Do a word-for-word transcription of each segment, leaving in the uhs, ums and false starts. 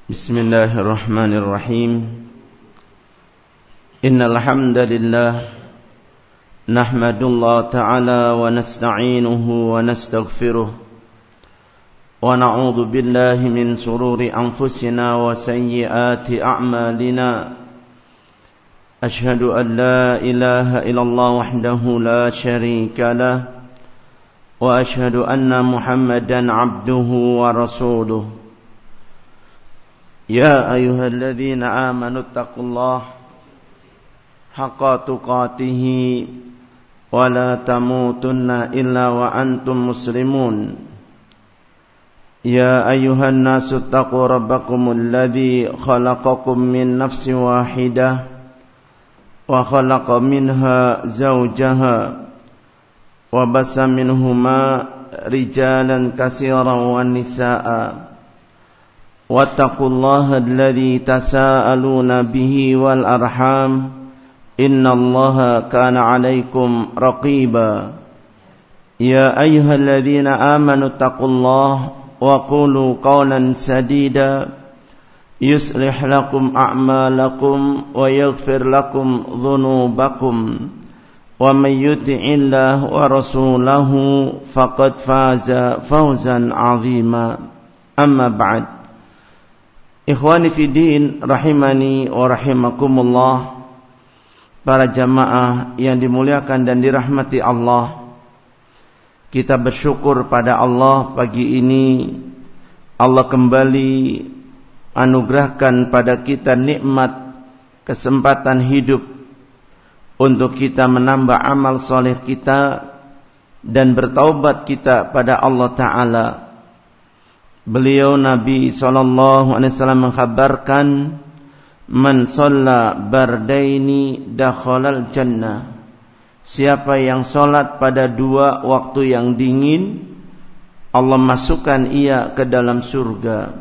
بسم الله الرحمن الرحيم إن الحمد لله نحمد الله تعالى ونستعينه ونستغفره ونعوذ بالله من شرور أنفسنا وسيئات أعمالنا أشهد أن لا إله إلا الله وحده لا شريك له وأشهد أن محمدا عبده ورسوله يا أيها الذين آمنوا اتقوا الله حق تقاته ولا تموتن إلا وأنتم مسلمون يا أيها الناس اتقوا ربكم الذي خلقكم من نفس واحدة وخلق منها زوجها وبث منهما رجالا كثيرا ونساء واتقوا الله الذي تساءلون به والأرحام إن الله كان عليكم رقيبا يا أيها الذين آمنوا اتقوا الله وقولوا قولا سديدا يصلح لكم أعمالكم ويغفر لكم ذنوبكم ومن يطع الله ورسوله فقد فاز فوزا عظيما أما بعد Ikhwani fi din rahimani wa rahimakumullah, para jamaah yang dimuliakan dan dirahmati Allah. Kita bersyukur pada Allah pagi ini Allah kembali anugerahkan pada kita nikmat kesempatan hidup untuk kita menambah amal soleh kita dan bertaubat kita pada Allah Ta'ala. Beliau Nabi sallallahu alaihi wasallam mengkhabarkan, man shalla bardaini dakhalal jannah. Siapa yang salat pada dua waktu yang dingin, Allah masukkan ia ke dalam surga.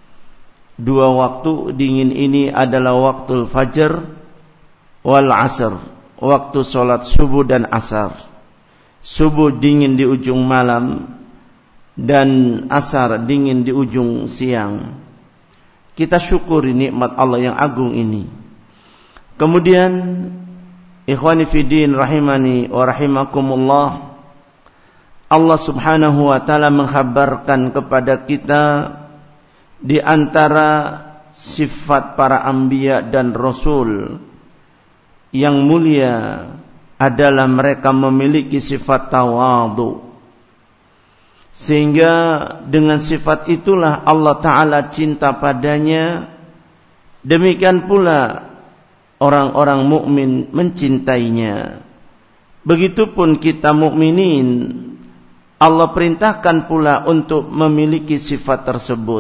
Dua waktu dingin ini adalah waktu fajar wal asr, waktu salat subuh dan asar. Subuh dingin di ujung malam dan asar dingin di ujung siang. Kita syukuri nikmat Allah yang agung ini. Kemudian ikhwani fiddin rahimani wa rahimakumullah, Allah subhanahu wa ta'ala mengkhabarkan kepada kita di antara sifat para anbiya dan rasul yang mulia adalah mereka memiliki sifat tawadhu. Sehingga dengan sifat itulah Allah Ta'ala cinta padanya. Demikian pula orang-orang mukmin mencintainya. Begitupun kita mukminin, Allah perintahkan pula untuk memiliki sifat tersebut.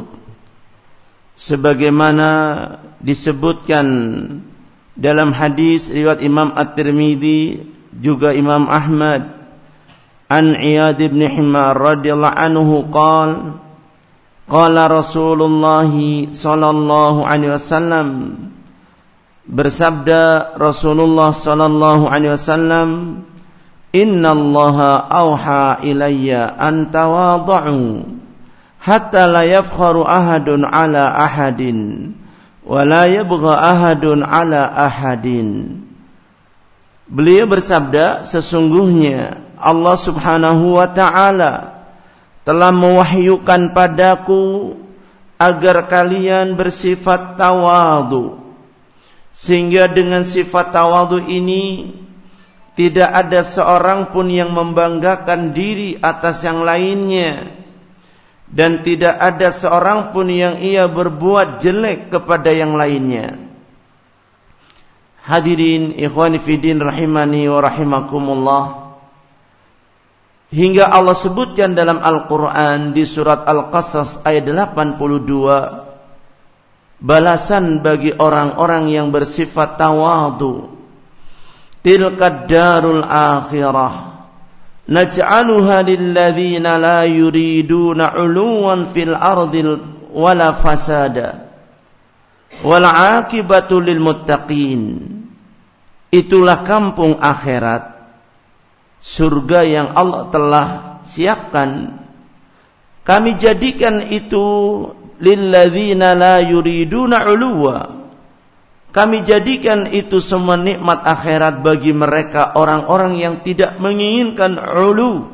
Sebagaimana disebutkan dalam hadis riwayat Imam At-Tirmidzi juga Imam Ahmad, an Iyad ibn Himar radhiyallahu anhu qala qala Rasulullah sallallahu alaihi wasallam, bersabda Rasulullah sallallahu alaihi wasallam, innallaha auha ilayya an tawadhu hatta la yafkharu ahadun ala ahadin wa la yabgha ahadun ala ahadin. Beliau bersabda, sesungguhnya Allah subhanahu wa ta'ala telah mewahyukan padaku agar kalian bersifat tawadhu, sehingga dengan sifat tawadhu ini tidak ada seorang pun yang membanggakan diri atas yang lainnya, dan tidak ada seorang pun yang ia berbuat jelek kepada yang lainnya. Hadirin ikhwani fiddin rahimani wa rahimakumullah, hingga Allah sebutkan dalam Al-Quran di surat Al-Qasas ayat delapan puluh dua, balasan bagi orang-orang yang bersifat tawadhu. Tilkad darul akhirah naj'aluha lilladzina la yuriduna 'uluwan fil ardi wala fasada wal 'aqibatu lil muttaqin. Itulah kampung akhirat, surga yang Allah telah siapkan. Kami jadikan itu lilladzina la yuriduna 'uluwa. Kami jadikan itu semua nikmat akhirat bagi mereka orang-orang yang tidak menginginkan 'ulu.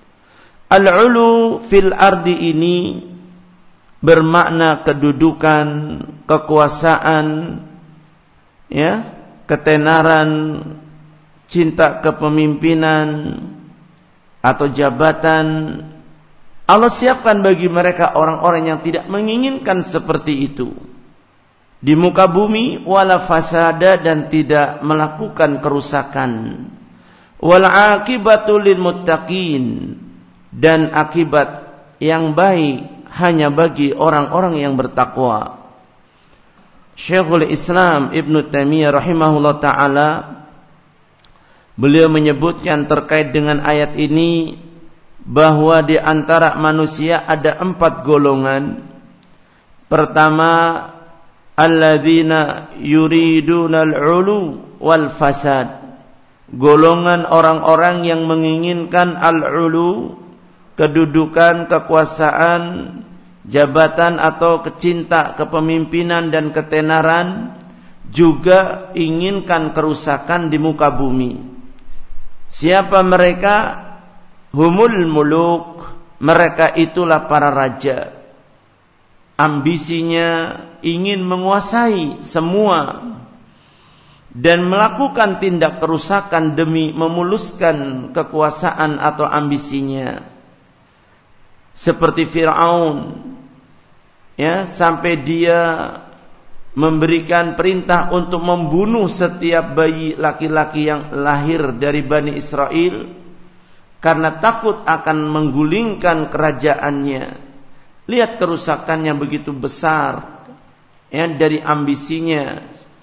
Al-'ulu fil ardi ini bermakna kedudukan, kekuasaan, ya, ketenaran, cinta kepemimpinan atau jabatan. Allah siapkan bagi mereka orang-orang yang tidak menginginkan seperti itu di muka bumi, wala fasada, dan tidak melakukan kerusakan. Wal aqibatu lil muttaqin, dan akibat yang baik hanya bagi orang-orang yang bertakwa. Syekhul Islam Ibnu Taimiyah rahimahullah ta'ala, beliau menyebutkan terkait dengan ayat ini bahwa di antara manusia ada empat golongan. Pertama, alladzina yuridunal 'ulu wal fasad. Golongan orang-orang yang menginginkan al-'ulu, kedudukan, kekuasaan, jabatan atau kecinta kepemimpinan dan ketenaran, juga inginkan kerusakan di muka bumi. Siapa mereka? Humul muluk, mereka itulah para raja. Ambisinya ingin menguasai semua dan melakukan tindak kerusakan demi memuluskan kekuasaan atau ambisinya. Seperti Fir'aun, ya, sampai dia memberikan perintah untuk membunuh setiap bayi laki-laki yang lahir dari Bani Israel karena takut akan menggulingkan kerajaannya. Lihat kerusakannya begitu besar, ya, dari ambisinya.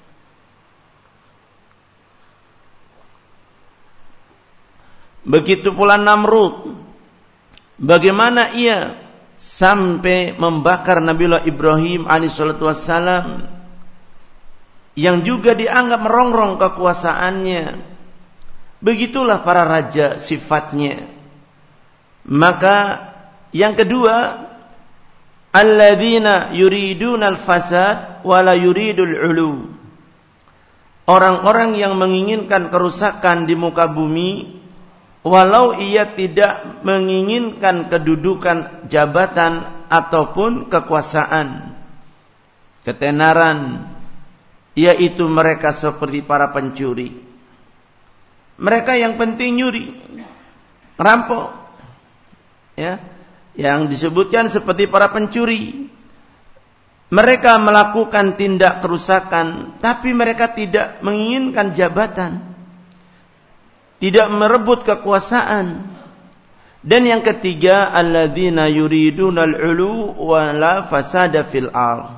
Begitu pula Namrud, bagaimana ia sampai membakar Nabiullah Ibrahim alaihissalatu wassalam, yang juga dianggap merongrong kekuasaannya. Begitulah para raja sifatnya. Maka yang kedua, alladzina yuridunal fasad wala yuridul 'ulu. Orang-orang yang menginginkan kerusakan di muka bumi, walau ia tidak menginginkan kedudukan, jabatan ataupun kekuasaan, ketenaran, yaitu mereka seperti para pencuri. Mereka yang penting nyuri, rampok, ya, yang disebutkan seperti para pencuri. Mereka melakukan tindak kerusakan, tapi mereka tidak menginginkan jabatan, tidak merebut kekuasaan. Dan yang ketiga, alladzina yuridunal 'ulu wa la fasada fil ardh.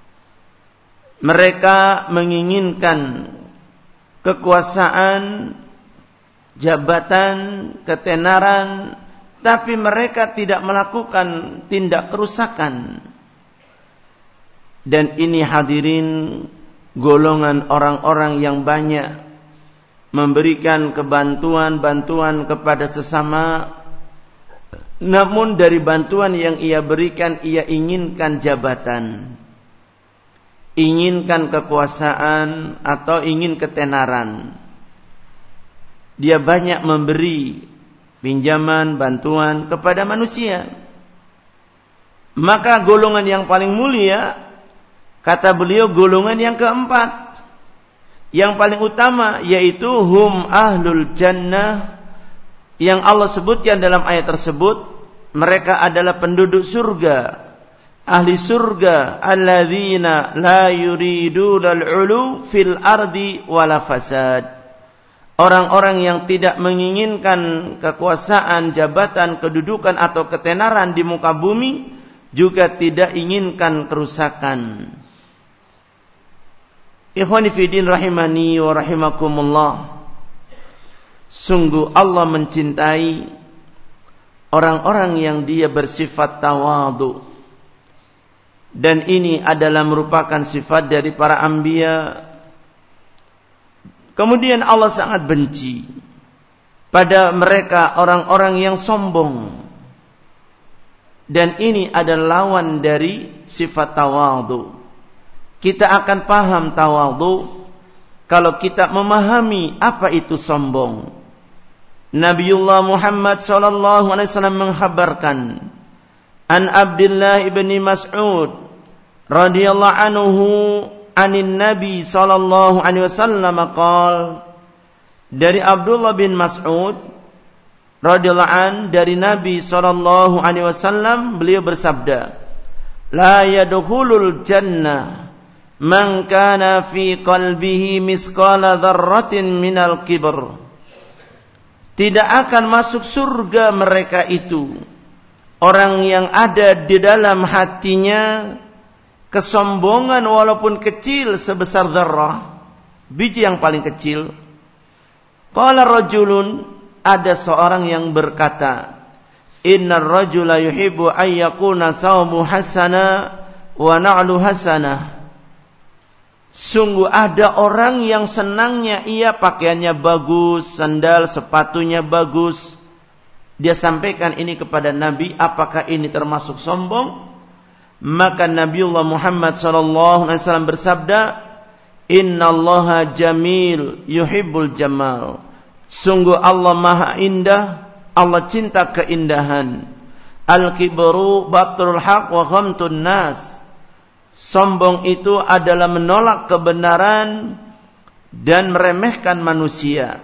Mereka menginginkan kekuasaan, jabatan, ketenaran, tapi mereka tidak melakukan tindak kerusakan. Dan ini hadirin golongan orang-orang yang banyak memberikan kebantuan-bantuan kepada sesama, namun dari bantuan yang ia berikan ia inginkan jabatan, inginkan kekuasaan atau ingin ketenaran. Dia banyak memberi pinjaman, bantuan kepada manusia. Maka golongan yang paling mulia, kata beliau, golongan yang keempat, yang paling utama, yaitu hum ahlul jannah, yang Allah sebutkan dalam ayat tersebut, mereka adalah penduduk surga, ahli surga, alladzina la yuridunal 'ulu fil ardi wala fasad. Orang-orang yang tidak menginginkan kekuasaan, jabatan, kedudukan atau ketenaran di muka bumi, juga tidak inginkan kerusakan. Ikhwani fiddin rahimani wa rahimakumullah. Sungguh Allah mencintai orang-orang yang dia bersifat tawadu. Dan ini adalah merupakan sifat dari para anbiya. Kemudian Allah sangat benci pada mereka orang-orang yang sombong. Dan ini adalah lawan dari sifat tawadhu. Kita akan paham tawadhu kalau kita memahami apa itu sombong. Nabiullah Muhammad sallallahu alaihi wasallam mengkhabarkan an Abdullah ibn Mas'ud radhiyallahu anhu anin Nabi sallallahu alaihi wasallam qala, dari Abdullah bin Mas'ud radhiyallahu an dari Nabi sallallahu alaihi wasallam, beliau bersabda, la yadkhulul jannah man kana fi qalbihi misqala dzarratin minal kibr. Tidak akan masuk surga mereka itu orang yang ada di dalam hatinya kesombongan walaupun kecil sebesar dzarrah, biji yang paling kecil. Qala rajulun, ada seorang yang berkata, innar rajula yuhibbu an yakuna sawmu hasana wa na'lu hasana. Sungguh ada orang yang senangnya ia pakaiannya bagus, sandal sepatunya bagus. Dia sampaikan ini kepada Nabi, apakah ini termasuk sombong? Maka Nabiullah Muhammad sallallahu alaihi wasallam bersabda, innallaha jamil yuhibbul jamal. Sungguh Allah maha indah, Allah cinta keindahan. Al-kibru batrul haq wa ghamtun nas. Sombong itu adalah menolak kebenaran dan meremehkan manusia.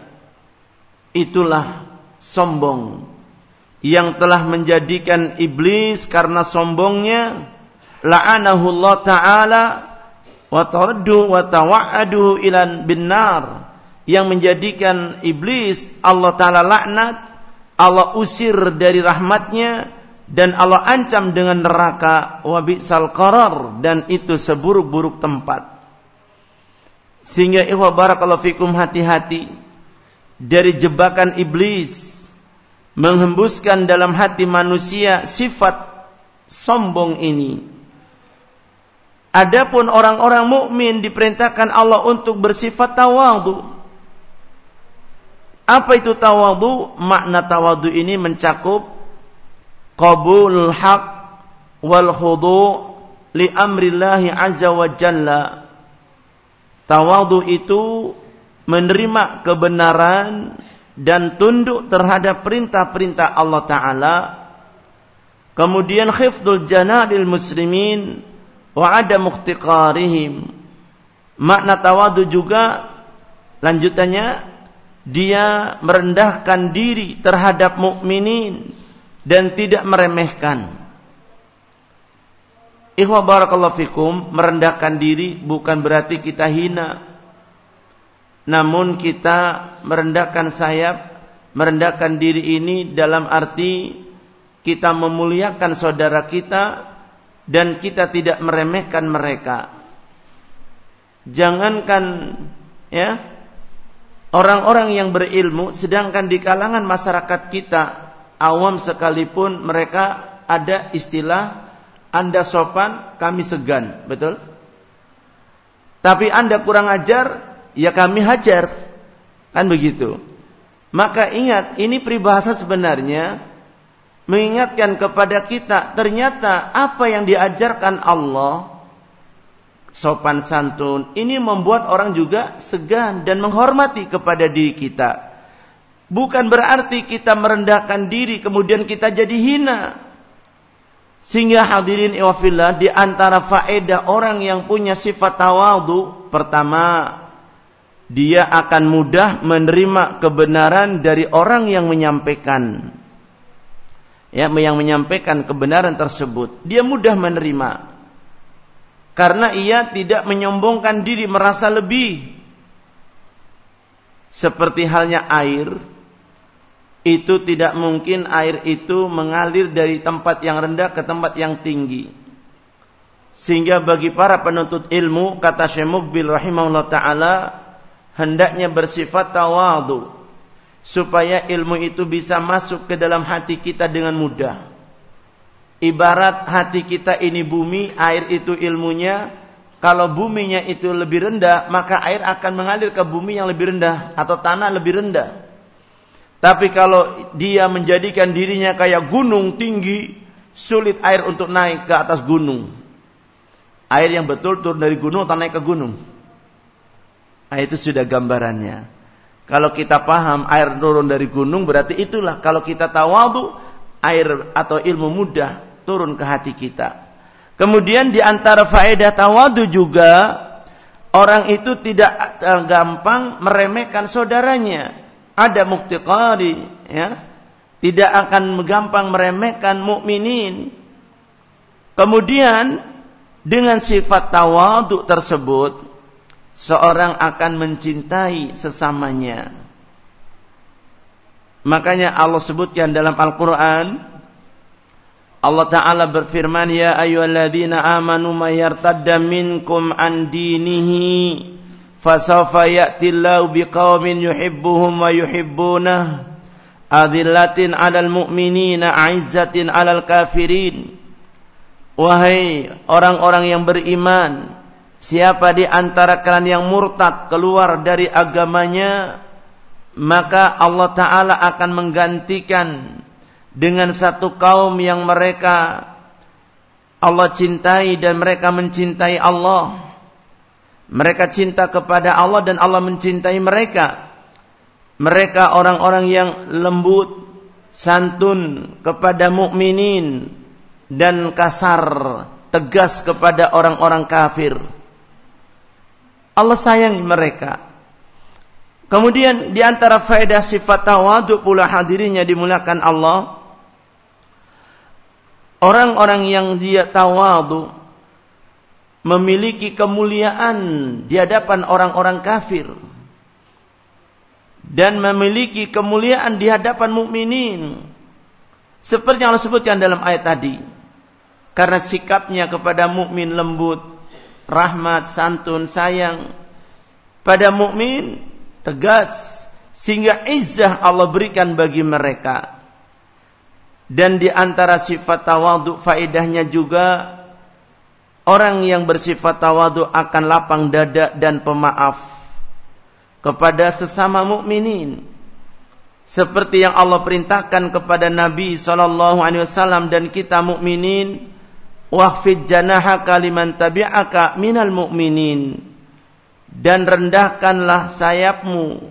Itulah sombong yang telah menjadikan iblis karena sombongnya la'anahu Allah ta'ala wa taraddu wa tawa'adu ilan binnar, yang menjadikan iblis Allah ta'ala laknat, Allah usir dari rahmatnya, dan Allah ancam dengan neraka, wa bi'sal qarar, dan itu seburuk-buruk tempat. Sehingga ikhwah barakallahu fikum, hati-hati dari jebakan iblis menghembuskan dalam hati manusia sifat sombong ini. Adapun orang-orang mukmin diperintahkan Allah untuk bersifat tawadhu. Apa itu tawadhu? Makna tawadhu ini mencakup qabulul haq wal khudu' li amrillahi azza wa jalla. Tawadhu itu menerima kebenaran dan tunduk terhadap perintah-perintah Allah Ta'ala. Kemudian khifdul janadil muslimin wa adam ikhtiqarihim. Makna tawadhu juga lanjutannya, dia merendahkan diri terhadap mukminin dan tidak meremehkan. Ikhwah barakallahu fikum, merendahkan diri bukan berarti kita hina, namun kita merendahkan sayap, merendahkan diri ini dalam arti kita memuliakan saudara kita dan kita tidak meremehkan mereka. Jangankan ya orang-orang yang berilmu, sedangkan di kalangan masyarakat kita awam sekalipun mereka ada istilah, Anda sopan, kami segan, betul? Tapi Anda kurang ajar, ya kami hajar, kan begitu. Maka ingat, ini peribahasa sebenarnya mengingatkan kepada kita, ternyata apa yang diajarkan Allah, sopan santun, ini membuat orang juga segan dan menghormati kepada diri kita. Bukan berarti kita merendahkan diri kemudian kita jadi hina. Sehingga hadirin iwafillah, di antara faedah orang yang punya sifat tawadhu, pertama, dia akan mudah menerima kebenaran dari orang yang menyampaikan. Ya, yang menyampaikan kebenaran tersebut, dia mudah menerima. Karena ia tidak menyombongkan diri, merasa lebih. Seperti halnya air, itu tidak mungkin air itu mengalir dari tempat yang rendah ke tempat yang tinggi. Sehingga bagi para penuntut ilmu, kata Syekh Muqbil rahimahullah ta'ala, hendaknya bersifat tawadhu, supaya ilmu itu bisa masuk ke dalam hati kita dengan mudah. Ibarat hati kita ini bumi, air itu ilmunya. Kalau buminya itu lebih rendah, maka air akan mengalir ke bumi yang lebih rendah atau tanah lebih rendah. Tapi kalau dia menjadikan dirinya kayak gunung tinggi, sulit air untuk naik ke atas gunung. Air yang betul turun dari gunung atau naik ke gunung. Nah, itu sudah gambarannya. Kalau kita paham air turun dari gunung, berarti itulah kalau kita tawadhu, air atau ilmu mudah turun ke hati kita. Kemudian di antara faedah tawadhu juga, orang itu tidak gampang meremehkan saudaranya. Ada muqtiqari, ya, tidak akan gampang meremehkan mukminin. Kemudian dengan sifat tawadhu tersebut, seorang akan mencintai sesamanya. Makanya Allah sebutkan dalam Al-Quran, Allah Ta'ala berfirman, ya ayyuhalladzina amanu may yartadda minkum an dinihi fasawfa ya'tillahu biqaumin yuhibbuhum wa yuhibbunah adillatin 'alal mu'minina 'izzatin 'alal kafirin. Wahai orang-orang yang beriman, siapa di antara kalian yang murtad keluar dari agamanya, maka Allah Ta'ala akan menggantikan dengan satu kaum yang mereka Allah cintai dan mereka mencintai Allah. Mereka cinta kepada Allah dan Allah mencintai mereka. Mereka orang-orang yang lembut, santun kepada mukminin dan kasar, tegas kepada orang-orang kafir. Allah sayang mereka. Kemudian di antara faedah sifat tawadhu pula hadirinnya dimuliakan Allah, orang-orang yang dia tawadhu memiliki kemuliaan di hadapan orang-orang kafir dan memiliki kemuliaan di hadapan mukminin. Seperti yang Allah sebutkan dalam ayat tadi, karena sikapnya kepada mukmin lembut, rahmat, santun, sayang. Pada mukmin tegas, sehingga izzah Allah berikan bagi mereka. Dan di antara sifat tawadhu faedahnya juga, orang yang bersifat tawadhu akan lapang dada dan pemaaf kepada sesama mukminin, seperti yang Allah perintahkan kepada Nabi sallallahu alaihi wasallam dan kita mukminin, waqfid janahaka liman tabi'aka minal mu'minin, dan rendahkanlah sayapmu,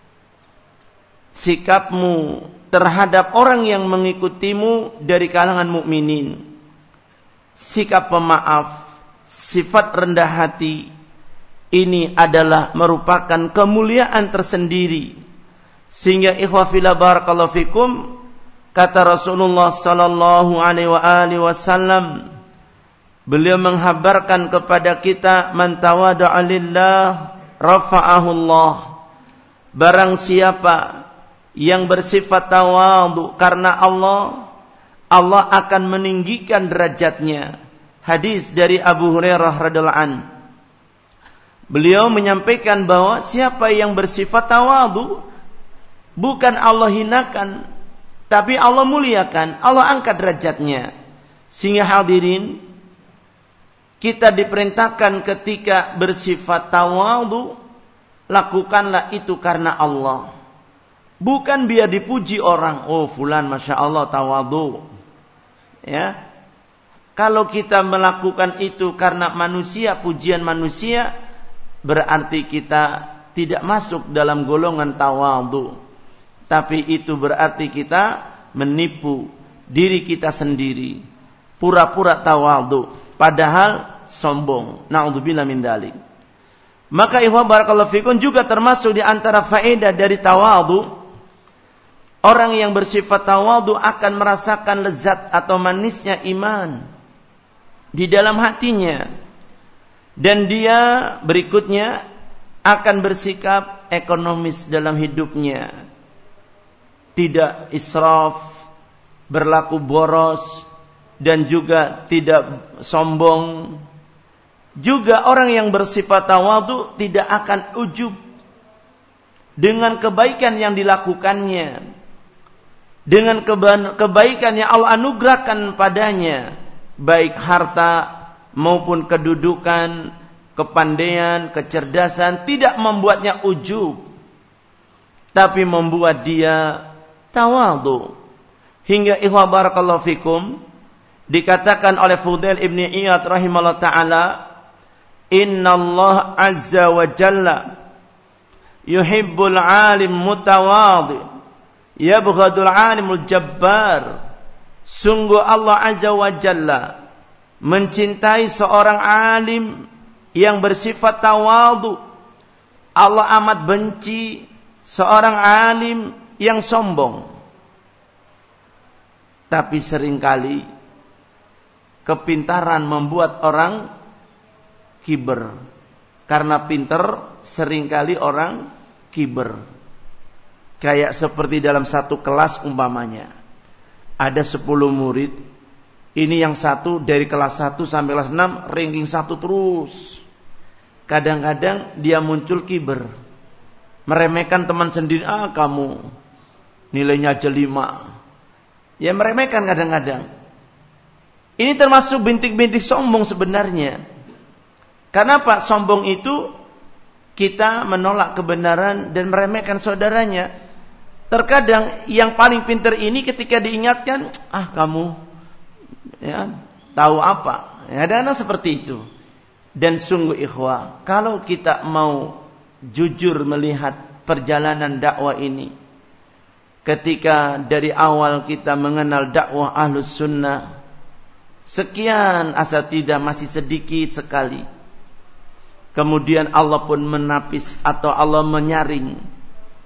sikapmu terhadap orang yang mengikutimu dari kalangan mukminin. Sikap pemaaf, sifat rendah hati, ini adalah merupakan kemuliaan tersendiri. Sehingga ikhwa fillah barakallahu fikum, kata Rasulullah sallallahu alaihi wasallam, beliau menghabarkan kepada kita, man tawada'a lillah rafa'ahu Allah. Barang siapa yang bersifat tawadhu karena Allah, Allah akan meninggikan derajatnya. Hadis dari Abu Hurairah radhiyallahu anhu. Beliau menyampaikan bahwa siapa yang bersifat tawadhu, bukan Allah hinakan, tapi Allah muliakan, Allah angkat derajatnya. Sehingga hadirin, kita diperintahkan ketika bersifat tawadhu, lakukanlah itu karena Allah. Bukan biar dipuji orang, oh fulan masya Allah tawadhu. Ya, kalau kita melakukan itu karena manusia, pujian manusia, berarti kita tidak masuk dalam golongan tawadhu. Tapi itu berarti kita menipu diri kita sendiri, pura-pura tawadhu, padahal sombong. Na'udzubillah min dzalik. Maka ikhwan barakallahu fikum, juga termasuk di antara faedah dari tawadhu, orang yang bersifat tawadhu akan merasakan lezat atau manisnya iman di dalam hatinya. Dan dia berikutnya akan bersikap ekonomis dalam hidupnya. Tidak israf, berlaku boros, dan juga tidak sombong. Juga orang yang bersifat tawadhu tidak akan ujub dengan kebaikan yang dilakukannya, dengan kebaikan yang Allah anugerahkan padanya, baik harta maupun kedudukan, kepandaian, kecerdasan, tidak membuatnya ujub, tapi membuat dia tawadhu. Hingga ikhwah barakallahu fikum, Dikatakan oleh Fudail ibn Iyad rahimahullah ta'ala, Inna Allah azza wa jalla yuhibbul alim mutawadhi yabghadul alimul jabbar. Sungguh Allah azza wa jalla mencintai seorang alim yang bersifat tawadhu. Allah amat benci seorang alim yang sombong. Tapi seringkali kepintaran membuat orang kiber. Karena pinter seringkali orang kiber. Kayak seperti dalam satu kelas umpamanya. Ada sepuluh murid. Ini yang satu dari kelas satu sampai kelas enam ranking satu terus. Kadang-kadang dia muncul kiber. Meremehkan teman sendiri. Ah kamu nilainya aja lima. Ya meremehkan kadang-kadang. Ini termasuk bintik-bintik sombong sebenarnya. Karena apa? Sombong itu kita menolak kebenaran dan meremehkan saudaranya. Terkadang yang paling pintar ini ketika diingatkan, ah kamu ya tahu apa? Ya, ada anak seperti itu. Dan sungguh ikhwah, kalau kita mau jujur melihat perjalanan dakwah ini, ketika dari awal kita mengenal dakwah Ahlus Sunnah, sekian asatidzah masih sedikit sekali. Kemudian Allah pun menapis atau Allah menyaring.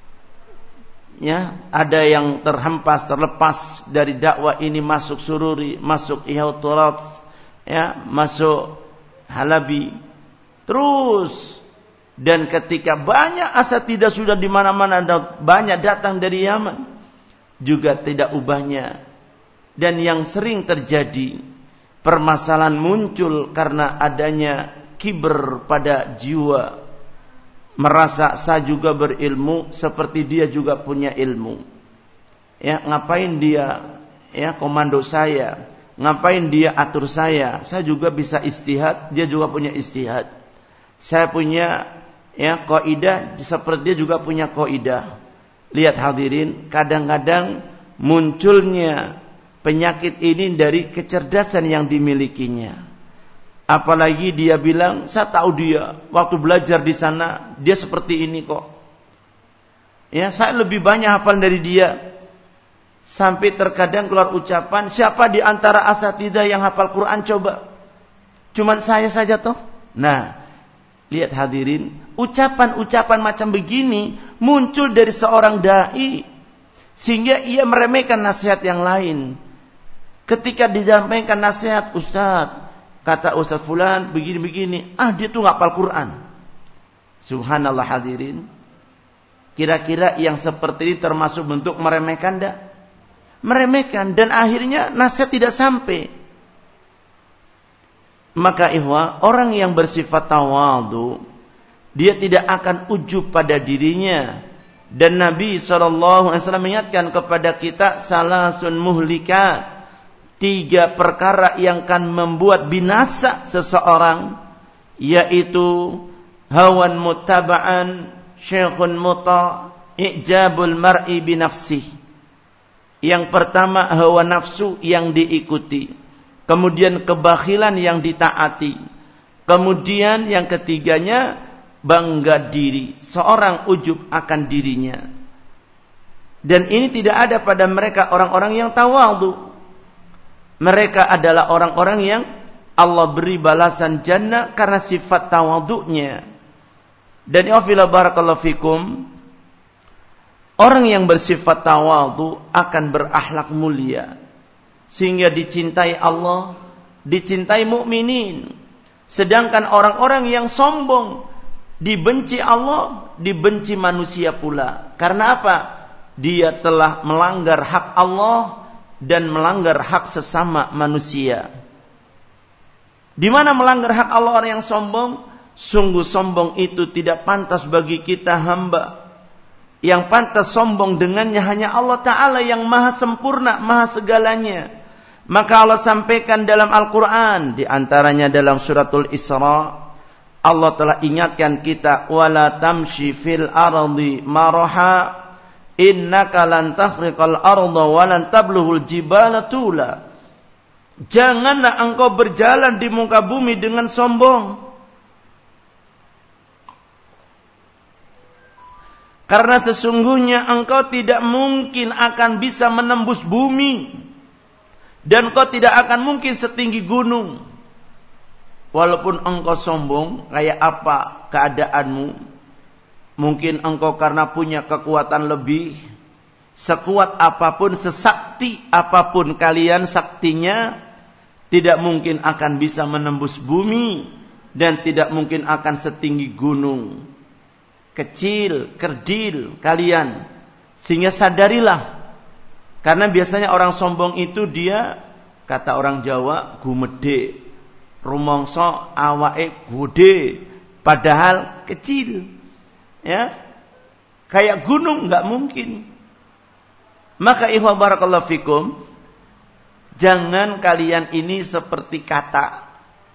Ya, ada yang terhempas, terlepas dari dakwah ini, masuk Sururi, masuk Ihya Turat, ya, masuk Halabi. Terus dan ketika banyak asatidzah sudah di mana-mana, banyak datang dari Yaman, juga tidak ubahnya. Dan yang sering terjadi, permasalahan muncul karena adanya kiber pada jiwa. Merasa saya juga berilmu seperti dia juga punya ilmu. Ya, ngapain dia ya komando saya? Ngapain dia atur saya? Saya juga bisa istihad, dia juga punya istihad. Saya punya ya kaidah seperti dia juga punya kaidah. Lihat hadirin, kadang-kadang munculnya penyakit ini dari kecerdasan yang dimilikinya. Apalagi dia bilang, saya tahu dia waktu belajar di sana dia seperti ini kok. Ya, saya lebih banyak hafal dari dia. Sampai terkadang keluar ucapan, siapa di antara asatidzah yang hafal Quran coba? Cuman saya saja toh. Nah, lihat hadirin, ucapan-ucapan macam begini muncul dari seorang dai sehingga ia meremehkan nasihat yang lain. Ketika disampaikan nasihat, Ustaz, kata Ustaz Fulan begini-begini, ah dia tuh nggak hafal Quran. Subhanallah hadirin. Kira-kira yang seperti ini termasuk bentuk meremehkan enggak? Meremehkan dan akhirnya nasihat tidak sampai. Maka ikhwah, orang yang bersifat tawadhu, dia tidak akan ujub pada dirinya. Dan Nabi shallallahu alaihi wasallam mengingatkan kepada kita salasun muhlikat. Tiga perkara yang akan membuat binasa seseorang, yaitu hawan muttaba'an, syekhun muta', i'jabul mar'i binafsih. Yang pertama hawa nafsu yang diikuti, kemudian kebakhilan yang ditaati, kemudian yang ketiganya bangga diri, seorang ujub akan dirinya. Dan ini tidak ada pada mereka orang-orang yang tawadhu. Mereka adalah orang-orang yang Allah beri balasan jannah karena sifat tawadhu'nya. Dan ya fila barakallahu fikum, orang yang bersifat tawadhu akan berakhlak mulia sehingga dicintai Allah, dicintai mukminin. Sedangkan orang-orang yang sombong dibenci Allah, dibenci manusia pula. Karena apa? Dia telah melanggar hak Allah dan melanggar hak sesama manusia. Di mana melanggar hak Allah orang yang sombong? Sungguh sombong itu tidak pantas bagi kita hamba. Yang pantas sombong dengannya hanya Allah Ta'ala yang maha sempurna, maha segalanya. Maka Allah sampaikan dalam Al-Quran, di antaranya dalam suratul Isra, Allah telah ingatkan kita, wala tamshi fil ardi maraha innaka lan takhriqal arda wa lan tablughul jibala tula. Janganlah engkau berjalan di muka bumi dengan sombong. Karena sesungguhnya engkau tidak mungkin akan bisa menembus bumi. Dan engkau tidak akan mungkin setinggi gunung. Walaupun engkau sombong, kayak apa keadaanmu? Mungkin engkau karena punya kekuatan lebih. Sekuat apapun, sesakti apapun kalian saktinya, tidak mungkin akan bisa menembus bumi. Dan tidak mungkin akan setinggi gunung. Kecil, kerdil kalian. Sehingga sadarilah. Karena biasanya orang sombong itu dia, kata orang Jawa, gumede. Rumongso awake gede. Padahal kecil. Ya, kayak gunung nggak mungkin. Maka ikhwan barakallahu fikum, jangan kalian ini seperti kata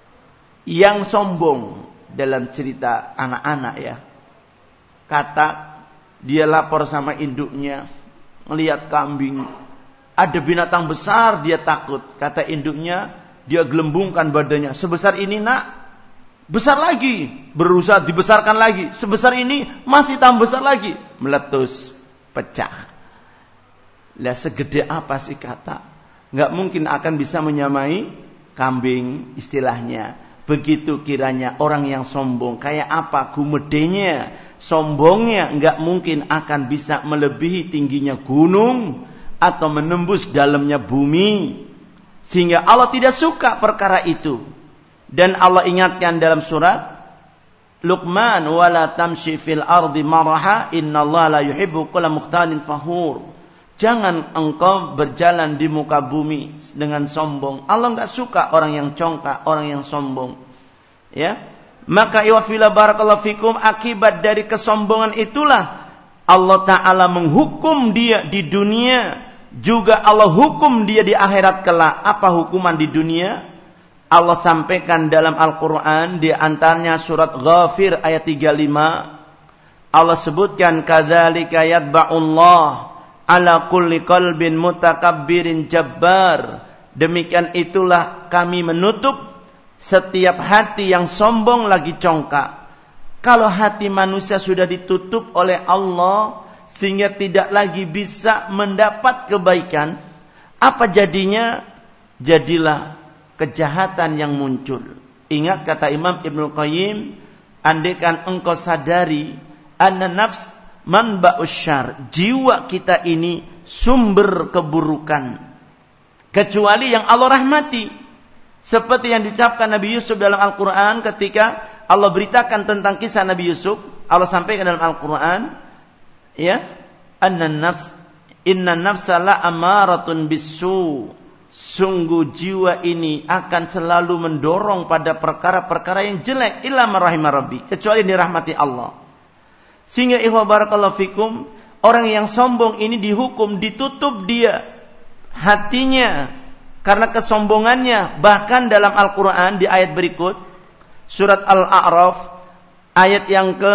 yang sombong dalam cerita anak-anak ya. Kata dia lapor sama induknya, melihat kambing, ada binatang besar, dia takut. Kata induknya, dia gelembungkan badannya, sebesar ini nak. Besar lagi, berusaha dibesarkan lagi. Sebesar ini masih tambah besar lagi, meletus, pecah. Lah segede apa sih kata? Nggak mungkin akan bisa menyamai kambing istilahnya. Begitu kiranya orang yang sombong, kayak apa gumedenya, sombongnya, nggak mungkin akan bisa melebihi tingginya gunung atau menembus dalamnya bumi. Sehingga Allah tidak suka perkara itu. Dan Allah ingatkan dalam surat Luqman, wala tamshi fil ardi maraha innallaha la yuhibbu kulla mukhtalin fakhur. Jangan engkau berjalan di muka bumi dengan sombong. Allah enggak suka orang yang congkak, orang yang sombong. Ya. Maka iwafila barakallahu fikum, akibat dari kesombongan itulah Allah Ta'ala menghukum dia di dunia. Juga Allah hukum dia di akhirat kelak. Apa hukuman di dunia? Allah sampaikan dalam Al-Quran, di antaranya surat Ghafir ayat tiga puluh lima. Allah sebutkan, kadzalika yatba'ullah ala kulli qalbin mutakabbirin jabbar. Demikian itulah kami menutup setiap hati yang sombong lagi congkak. Kalau hati manusia sudah ditutup oleh Allah sehingga tidak lagi bisa mendapat kebaikan, apa jadinya? Jadilah kejahatan yang muncul. Ingat kata Imam Ibnu Qayyim, andaikan engkau sadari anna nafs manba'us syarr, jiwa kita ini sumber keburukan, kecuali yang Allah rahmati. Seperti yang diucapkan Nabi Yusuf dalam Al-Quran ketika Allah beritakan tentang kisah Nabi Yusuf. Allah sampaikan dalam Al-Quran, ya, anna nafs inna nafsa la amaratun bisu. Sungguh jiwa ini akan selalu mendorong pada perkara-perkara yang jelek, illa marahimah rabbi, kecuali dirahmati Allah. Sehingga ikhwah barakallahu fikum, orang yang sombong ini dihukum, ditutup dia hatinya karena kesombongannya. Bahkan dalam Al-Quran di ayat berikut, surat Al-A'raf ayat yang ke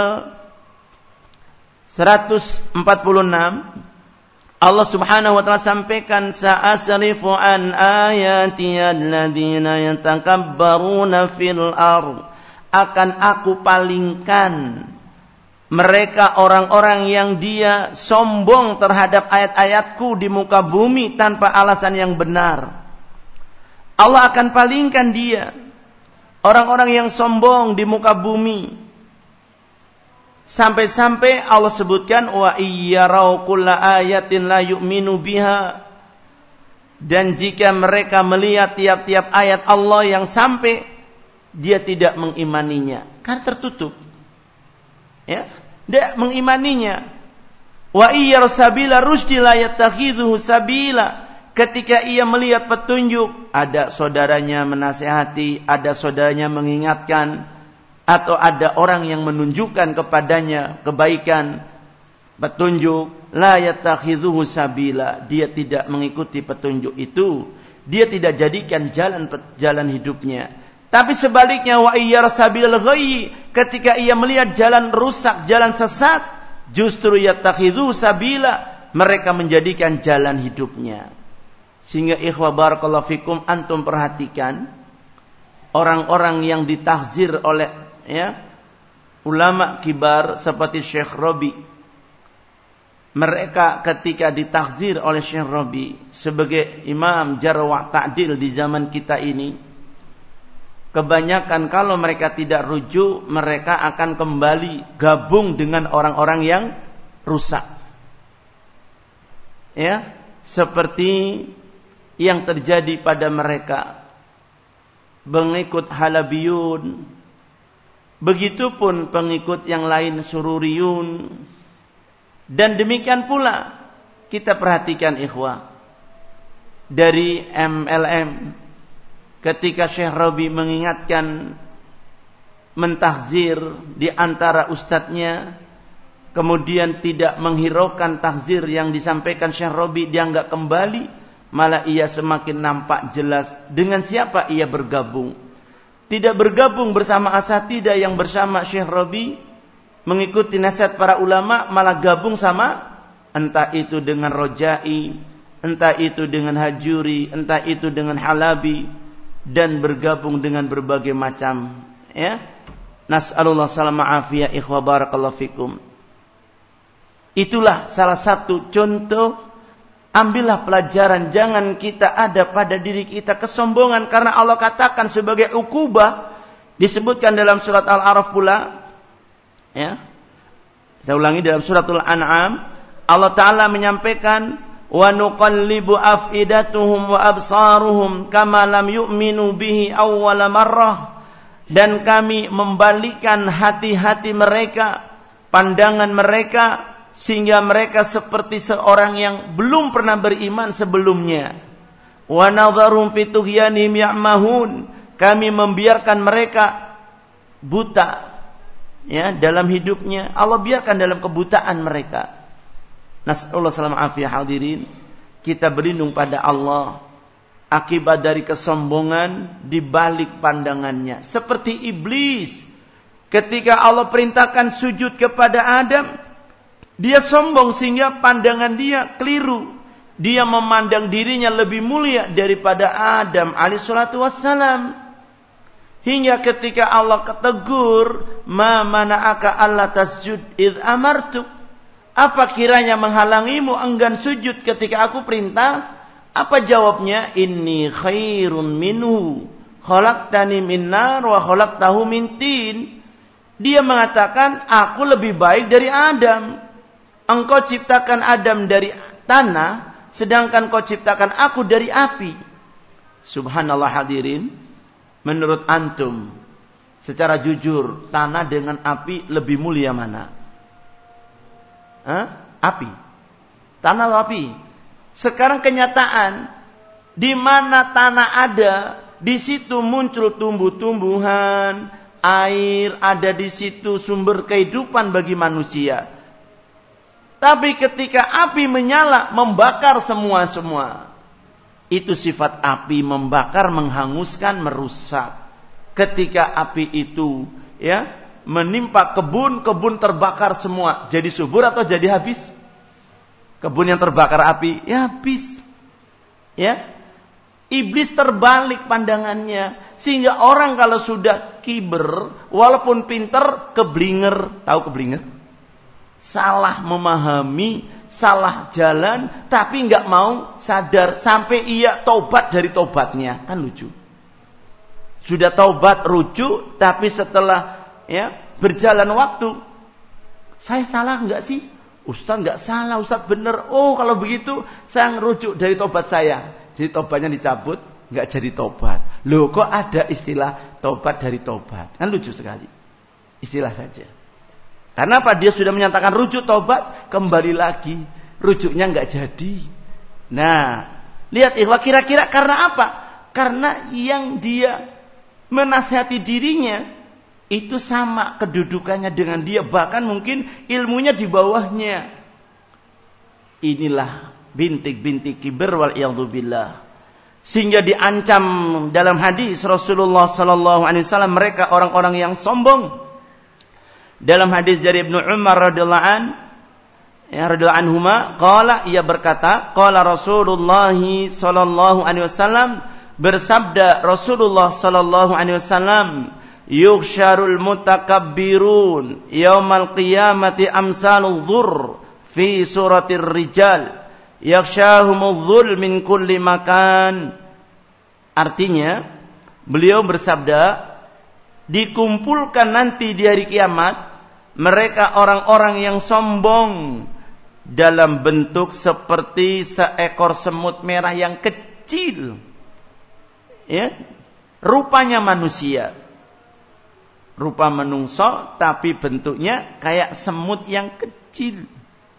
seratus empat puluh enam, Allah Subhanahu wa taala sampaikan, sa'asrifu an ayati alladziina yatakabbaruna fil ardh, akan aku palingkan mereka orang-orang yang dia sombong terhadap ayat-ayatku di muka bumi tanpa alasan yang benar. Allah akan palingkan dia, orang-orang yang sombong di muka bumi. Sampai-sampai Allah sebutkan, wa iyyarau kulla ayatin la yu'minu biha, dan jika mereka melihat tiap-tiap ayat Allah yang sampai, dia tidak mengimaninya karena tertutup. Ya, tidak mengimaninya. Wa iyyar sabila rusdi la yattakhidhuhu sabila, ketika ia melihat petunjuk, ada saudaranya menasihati, ada saudaranya mengingatkan, atau ada orang yang menunjukkan kepadanya kebaikan, petunjuk, la yattakhidhuhu sabila, dia tidak mengikuti petunjuk itu, dia tidak jadikan jalan jalan hidupnya. Tapi sebaliknya, wa iyyar sabilal ghayyi, ketika ia melihat jalan rusak, jalan sesat, justru yattakhidhuhu sabila, mereka menjadikan jalan hidupnya. Sehingga ikhwah barakallahu fikum, antum perhatikan orang-orang yang ditahzir oleh ya ulama kibar seperti Syekh Rabi. Mereka ketika ditahzir oleh Syekh Rabi sebagai imam jarh wa ta'dil di zaman kita ini, kebanyakan kalau mereka tidak rujuk, mereka akan kembali gabung dengan orang-orang yang rusak. Ya, seperti yang terjadi pada mereka pengikut Halabiyun, begitupun pengikut yang lain Sururiyun, dan demikian pula kita perhatikan ikhwah dari M L M ketika Syekh Rabi mengingatkan, mentahzir di antara ustadznya, kemudian tidak menghiraukan tahzir yang disampaikan Syekh Rabi, dia enggak kembali, malah ia semakin nampak jelas dengan siapa ia bergabung. Tidak bergabung bersama asatidah yang bersama Syekh Rabi, mengikuti nasihat para ulama, malah gabung sama entah itu dengan Rojai, entah itu dengan Hajuri, entah itu dengan Halabi, dan bergabung dengan berbagai macam ya. Nas'alullah salam afiyah ikhwa barakallahu fikum. Itulah salah satu contoh. Ambillah pelajaran, jangan kita ada pada diri kita kesombongan, karena Allah katakan sebagai ukubah, disebutkan dalam surat Al-A'raf pula ya. Saya ulangi, dalam suratul An'am Allah Ta'ala menyampaikan, wa nuqallibu afidatuhum wa absaruhum kama lam yu'minu bihi awwala marrah, dan kami membalikan hati-hati mereka, pandangan mereka, sehingga mereka seperti seorang yang belum pernah beriman sebelumnya. Wa nadharum fi tughyanihim ya'mahun, kami membiarkan mereka buta ya dalam hidupnya. Allah biarkan dalam kebutaan mereka. Nas'alullah salam afiyah hadirin. Kita berlindung pada Allah akibat dari kesombongan di balik pandangannya. Seperti iblis ketika Allah perintahkan sujud kepada Adam, dia sombong sehingga pandangan dia keliru. Dia memandang dirinya lebih mulia daripada Adam alaihi salatu wassalam. Hingga ketika Allah ketegur, ma mana'aka alla tasjud id amartuk, apa kiranya menghalangimu enggan sujud ketika aku perintah? Apa jawabnya? Inni khairun minhu khalaqtani min nar wa khalaqtahu min tin. Dia mengatakan, aku lebih baik dari Adam. Engkau ciptakan Adam dari tanah, sedangkan kau ciptakan aku dari api. Subhanallah hadirin. Menurut antum, secara jujur, tanah dengan api lebih mulia mana? Hah? Api. Tanah atau api? Sekarang kenyataan, di mana tanah ada, di situ muncul tumbuh-tumbuhan, air ada di situ, sumber kehidupan bagi manusia. Tapi ketika api menyala, membakar semua-semua. Itu sifat api, membakar, menghanguskan, merusak. Ketika api itu ya menimpa kebun, kebun terbakar semua. Jadi subur atau jadi habis? Kebun yang terbakar api, ya habis. Ya. Iblis terbalik pandangannya. Sehingga orang kalau sudah kiber, walaupun pinter, keblinger. Tahu keblinger? Salah memahami, salah jalan, tapi nggak mau sadar sampai ia taubat dari taubatnya. Kan lucu. Sudah taubat rujuk, tapi setelah ya berjalan waktu, saya salah nggak sih? Ustaz nggak salah, Ustaz bener. Oh kalau begitu saya ngerujuk dari taubat saya. Jadi taubatnya dicabut, nggak jadi taubat. Loh kok ada istilah taubat dari taubat? Kan lucu sekali. Istilah saja. Karena apa? Dia sudah menyatakan rujuk taubat, kembali lagi. Rujuknya enggak jadi. Nah, lihat ikhwah, kira-kira karena apa? Karena yang dia menasihati dirinya, itu sama kedudukannya dengan dia. Bahkan mungkin ilmunya di bawahnya. Inilah bintik-bintik kibir wal iyadzubillah. Sehingga diancam dalam hadis Rasulullah sallallahu alaihi wasallam mereka orang-orang yang sombong. Dalam hadis dari Ibnu Umar radhiyallahu an, ya radhiyallahu anhuma, qala, ia berkata, qala Rasulullah sallallahu alaihi wasallam, bersabda Rasulullah sallallahu alaihi wasallam, yughsyarul mutakabbirun yaumal qiyamati amsalul dzur fi suratir rijal yakhsyahumudz dzul min kulli makan. Artinya beliau bersabda, dikumpulkan nanti di hari kiamat mereka orang-orang yang sombong dalam bentuk seperti seekor semut merah yang kecil, ya, rupanya manusia, rupa menungso tapi bentuknya kayak semut yang kecil.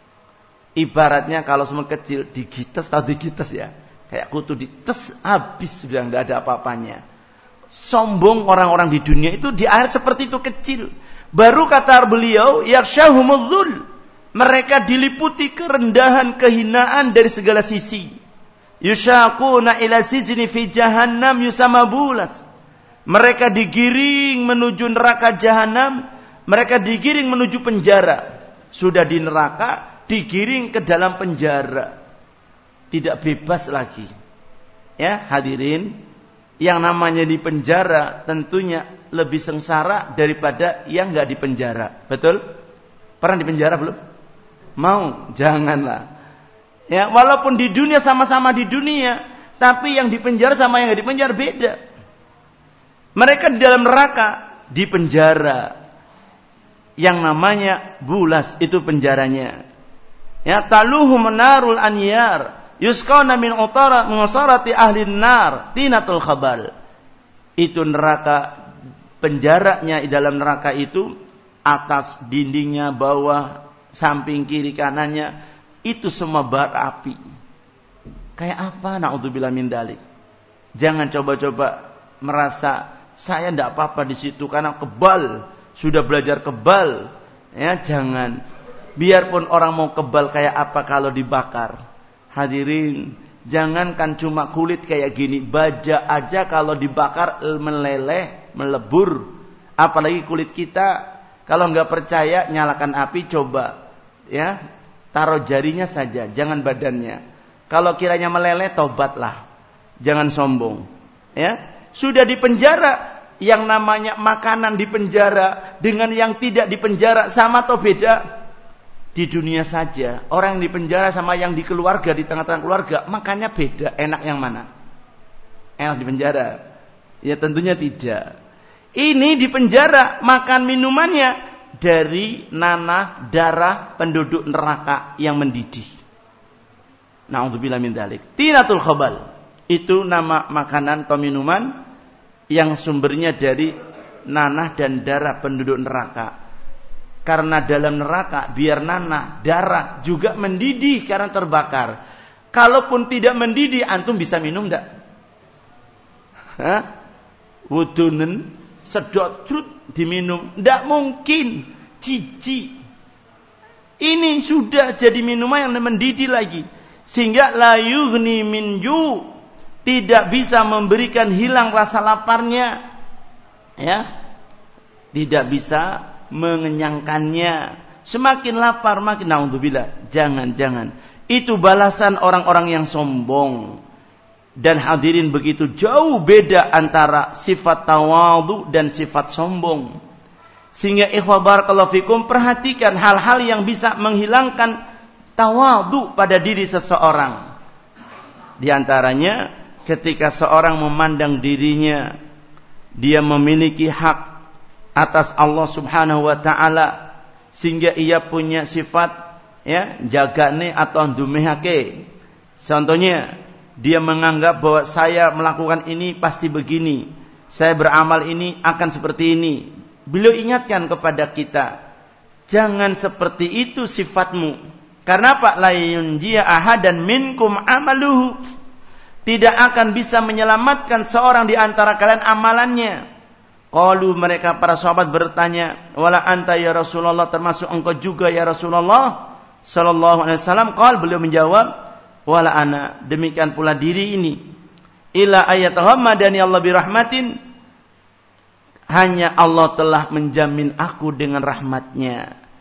Ibaratnya kalau semut kecil digites, tahu digites ya, kayak kutu dites habis, sudah nggak ada apa-apanya. Sombong orang-orang di dunia itu di akhir seperti itu, kecil. Baru kata beliau, yakhsyahumudz dzul, mereka diliputi kerendahan, kehinaan dari segala sisi. Yusyaquna ila sijni fi jahannam yusamabulas. Mereka digiring menuju neraka jahanam, mereka digiring menuju penjara. Sudah di neraka, digiring ke dalam penjara. Tidak bebas lagi. Ya, hadirin, yang namanya di penjara tentunya lebih sengsara daripada yang enggak di penjara. Betul? Pernah di penjara belum? Mau? Janganlah. Ya, walaupun di dunia sama-sama di dunia, tapi yang di penjara sama yang enggak di penjara beda. Mereka di dalam neraka, di penjara. Yang namanya bulas, itu penjaranya. Ya, taluhum narul anyar, yusqana min utara min usarati ahli nar, tinatul khabal. Itu neraka, penjaranya di dalam neraka itu, atas dindingnya, bawah, samping kiri kanannya, itu semua bara api. Kayak apa? Na'udzubillah min dalik. Jangan coba-coba merasa saya tidak apa-apa di situ karena kebal, sudah belajar kebal. Ya, jangan. Biarpun orang mau kebal kayak apa kalau dibakar. Hadirin, jangankan cuma kulit kayak gini, baja aja kalau dibakar meleleh, melebur. Apalagi kulit kita. Kalau nggak percaya, nyalakan api, coba. Ya, taruh jarinya saja, jangan badannya. Kalau kiranya meleleh, tobatlah. Jangan sombong. Ya, sudah di penjara, yang namanya makanan di penjara dengan yang tidak di penjara sama atau beda? Di dunia saja, orang yang di penjara sama yang di keluarga, di tengah-tengah keluarga, makannya beda. Enak yang mana? Enak di penjara? Ya tentunya tidak. Ini di penjara, makan minumannya dari nanah darah penduduk neraka yang mendidih. Na'udzubillah min dzalik. Tinatul khabal. Itu nama makanan atau minuman yang sumbernya dari nanah dan darah penduduk neraka. Karena dalam neraka, biar nanah, darah juga mendidih karena terbakar. Kalaupun tidak mendidih, antum bisa minum enggak? Hah? Wudunen, sedot, trut, diminum. Enggak mungkin. Cici. Ini sudah jadi minuman yang mendidih lagi. Sehingga la yughni min ju'. Tidak bisa memberikan hilang rasa laparnya. Ya. Tidak bisa mengenyangkannya. Semakin lapar makin naudzubillah. Jangan, jangan. Itu balasan orang-orang yang sombong. Dan hadirin, begitu jauh beda antara sifat tawadhu dan sifat sombong. Sehingga ikhwah barakallahu fikum, perhatikan hal-hal yang bisa menghilangkan tawadhu pada diri seseorang. Di antaranya ketika seorang memandang dirinya dia memiliki hak atas Allah Subhanahu wa taala, sehingga ia punya sifat ya jagane atau ndumehake. Contohnya, dia menganggap bahwa saya melakukan ini pasti begini, saya beramal ini akan seperti ini. Beliau ingatkan kepada kita, jangan seperti itu sifatmu. Karena apa? La yunjiya ahadan minkum amaluhu. Tidak akan bisa menyelamatkan seorang di antara kalian amalannya. Qalu, mereka para sahabat bertanya, wala anta ya Rasulullah, termasuk engkau juga ya Rasulullah sallallahu alaihi wasallam? Qal, beliau menjawab, wala ana, demikian pula diri ini. Ila ayatahammadani Allah birahmatin, hanya Allah telah menjamin aku dengan rahmatnya.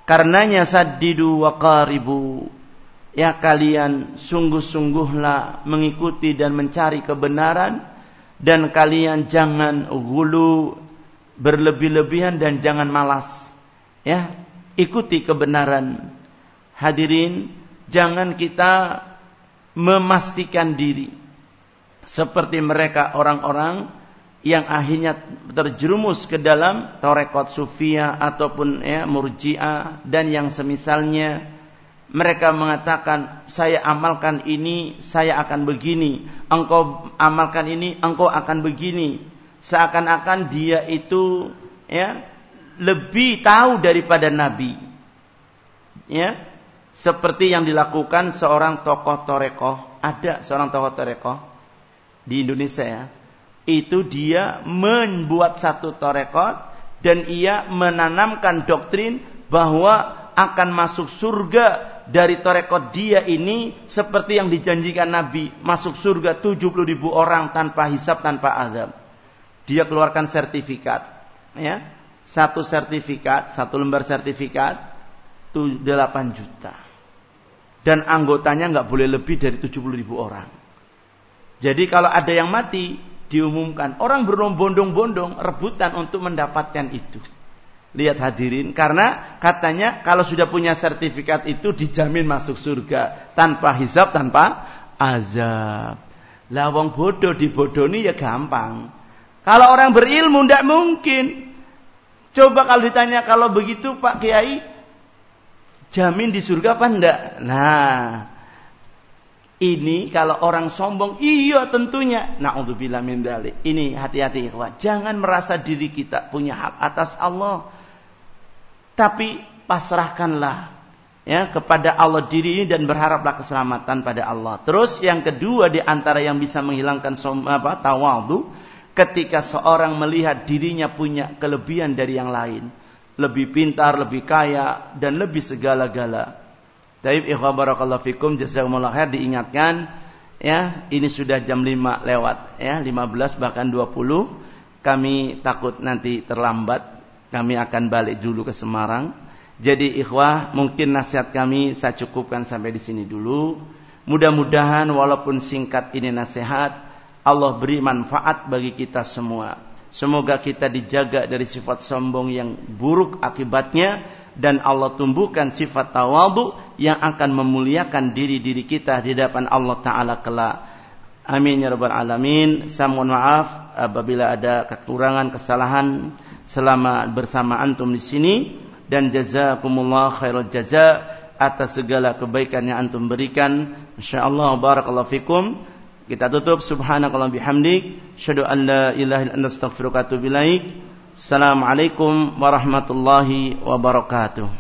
Karenanya saddidu wa qaribu. Ya kalian sungguh-sungguhlah mengikuti dan mencari kebenaran, dan kalian jangan ghulu, berlebih-lebihan, dan jangan malas. Ya, ikuti kebenaran. Hadirin, jangan kita memastikan diri seperti mereka orang-orang yang akhirnya terjerumus ke dalam tarekat sufiyah ataupun ya murji'ah dan yang semisalnya. Mereka mengatakan, saya amalkan ini, saya akan begini. Engkau amalkan ini, engkau akan begini. Seakan-akan dia itu ya lebih tahu daripada Nabi. Ya, seperti yang dilakukan seorang tokoh tarekat. Ada seorang tokoh tarekat di Indonesia ya. Itu dia membuat satu tarekat dan ia menanamkan doktrin bahwa akan masuk surga dari tarekat dia ini seperti yang dijanjikan Nabi, masuk surga tujuh puluh ribu orang tanpa hisab, tanpa azab. Dia keluarkan sertifikat, ya, satu sertifikat, satu lembar sertifikat, itu delapan juta, dan anggotanya nggak boleh lebih dari tujuh puluh ribu orang. Jadi kalau ada yang mati, diumumkan, orang berbondong-bondong rebutan untuk mendapatkan itu. Lihat hadirin, karena katanya kalau sudah punya sertifikat itu dijamin masuk surga tanpa hisab, tanpa azab. Lah wong bodoh dibodohi ya gampang. Kalau orang berilmu tidak mungkin. Coba kalau ditanya, kalau begitu Pak Kiai jamin di surga apa enggak? Nah, ini kalau orang sombong, iya tentunya. Na'udzubillah min dzalik. Ini hati-hati ikhwan. Jangan merasa diri kita punya hak atas Allah. Tapi pasrahkanlah ya kepada Allah diri ini dan berharaplah keselamatan pada Allah. Terus yang kedua di antara yang bisa menghilangkan apa tawadhu, ketika seorang melihat dirinya punya kelebihan dari yang lain, lebih pintar, lebih kaya dan lebih segala-gala. Taib ikhwan barakallahu fikum, jazakumullah khair, diingatkan ya, ini sudah jam lima lewat ya, lima belas bahkan dua puluh. Kami takut nanti terlambat. Kami akan balik dulu ke Semarang. Jadi ikhwah, mungkin nasihat kami saya cukupkan sampai di sini dulu. Mudah-mudahan walaupun singkat ini nasihat, Allah beri manfaat bagi kita semua. Semoga kita dijaga dari sifat sombong yang buruk akibatnya, dan Allah tumbuhkan sifat tawadhu yang akan memuliakan diri-diri kita di hadapan Allah Ta'ala kelak. Amin ya rabbal alamin. Saya mohon maaf apabila ada kekurangan, kesalahan selama bersama antum di sini, dan jazakumullah khairal jaza atas segala kebaikan yang antum berikan. Insyaallah barakallahu fikum. Kita tutup subhanakallah bihamdik, syahadu an la ilaha illa anta astaghfiruka wa atubu ilaik. Assalamualaikum warahmatullahi wabarakatuh.